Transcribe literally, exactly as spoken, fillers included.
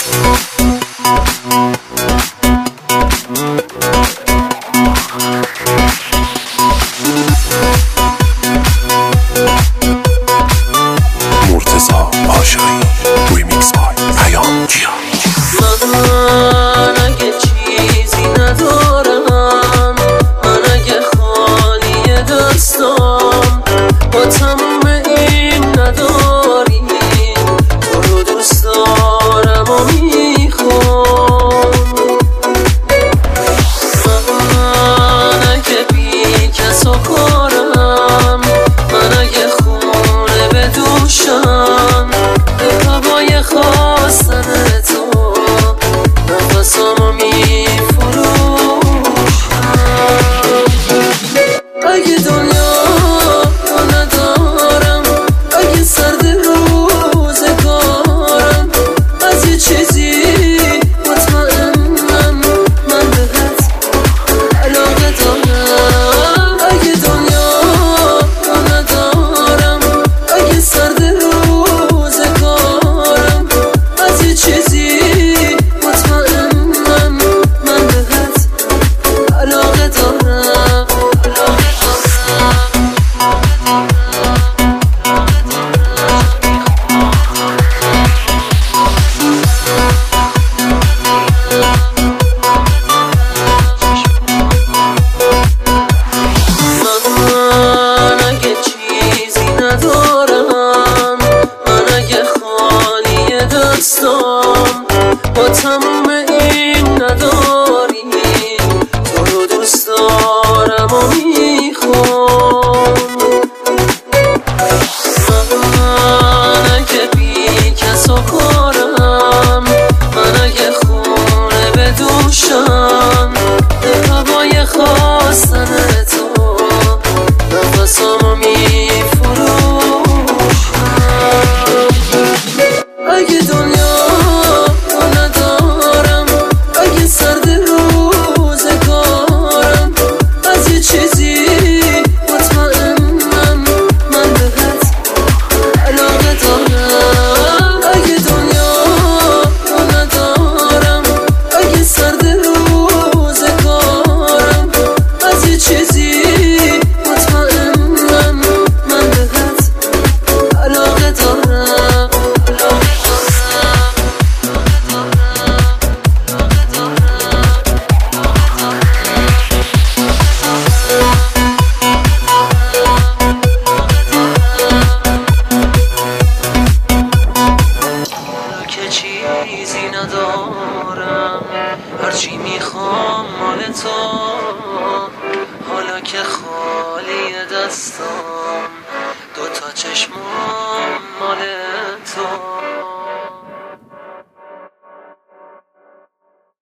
با تموم این نداری، تو رو دوست دارم و میخوام. من اگه بی کس و کارم، من اگه خونه بدوشم، به هوای خواستن تو نفسامو میفروشم. اگه دنیا چیزی ندارم، هرچی میخوام مال تو. حالا که خالی دستم، دوتا چشمام مال